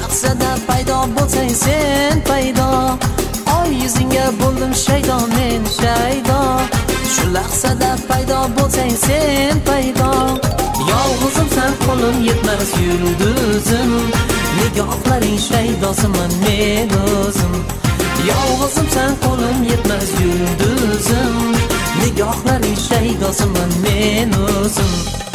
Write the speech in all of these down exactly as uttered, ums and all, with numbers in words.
lahzada paydo bo'lsang sen paydo, oy yuzingga bo'ldim shaydo men shaydo. Shu lahzada paydo bo'lsang sen paydo, yolg'izimsan qo'lim yetmas yulduzim, nigohlaring shaydosiman men o'zim. Yolg'izimsan qo'lim yetmas yulduzim, nigohlaring shaydosiman men o'zim.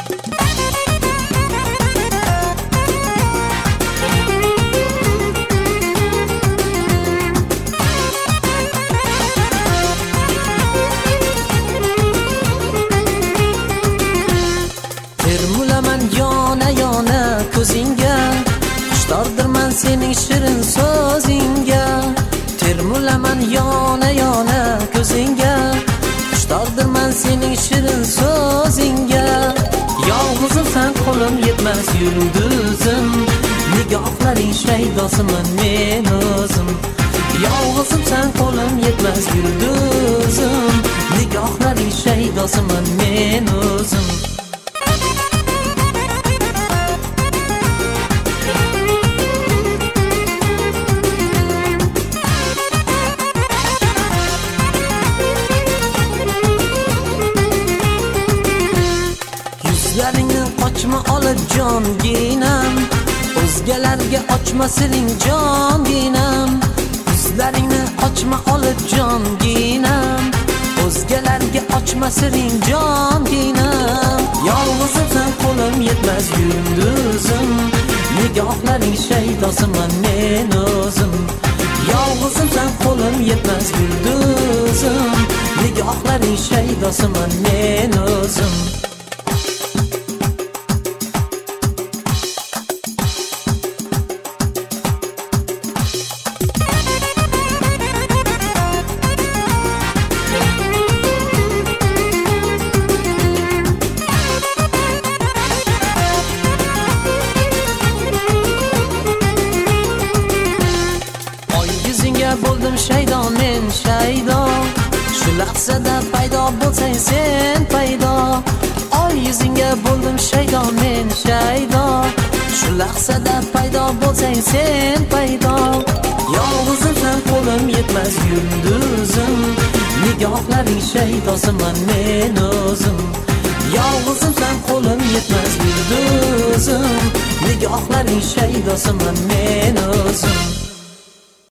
Termulaman yona yona ko'zingga, xushtordirman sening shirin so'zingga. Termulaman yona yona ko'zingga, xushtordirman sening shirin so'zingga. Yolg'izimsan qo'lim yetmas yulduzim, nigohlaring shaydosiman men o'zim. Yolg'izimsan qo'lim yetmas yulduzim, nigohlaring shaydosiman men o'zim. Yuzlaringni ochma olib jonginam, o'zgalarga ochma siring jonginam. Yuzlaringni ochma olib jonginam, o'zgalarga ochma siring jonginam. Yolg'izimsan qo'lim yetmas yulduzim, nigohlaring shaydosiman men o'zim. Yolg'izimsan qo'lim yetmas yulduzim, nigohlaring shaydosiman men o'zim. Bo'ldim shaydo men shaydo, shu lahzada paydo bo'lsang sen paydo, oy yuzingga bo'ldim shaydo men shaydo. Shu lahzada paydo bo'lsang sen paydo, yolg'izimsan qo'lim yetmas yulduzim, nigohlaring shaydosiman men o'zim. Yolg'izimsan qo'lim yetmas yulduzim, nigohlaring shaydosiman men o'zim.